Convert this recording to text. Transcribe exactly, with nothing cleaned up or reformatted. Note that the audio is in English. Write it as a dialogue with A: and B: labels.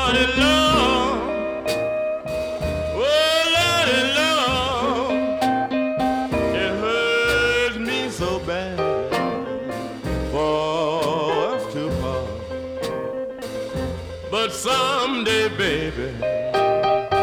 A: Lordy, Lord, oh, Lordy, Lord, it hurts me so bad for us to part. But someday, baby,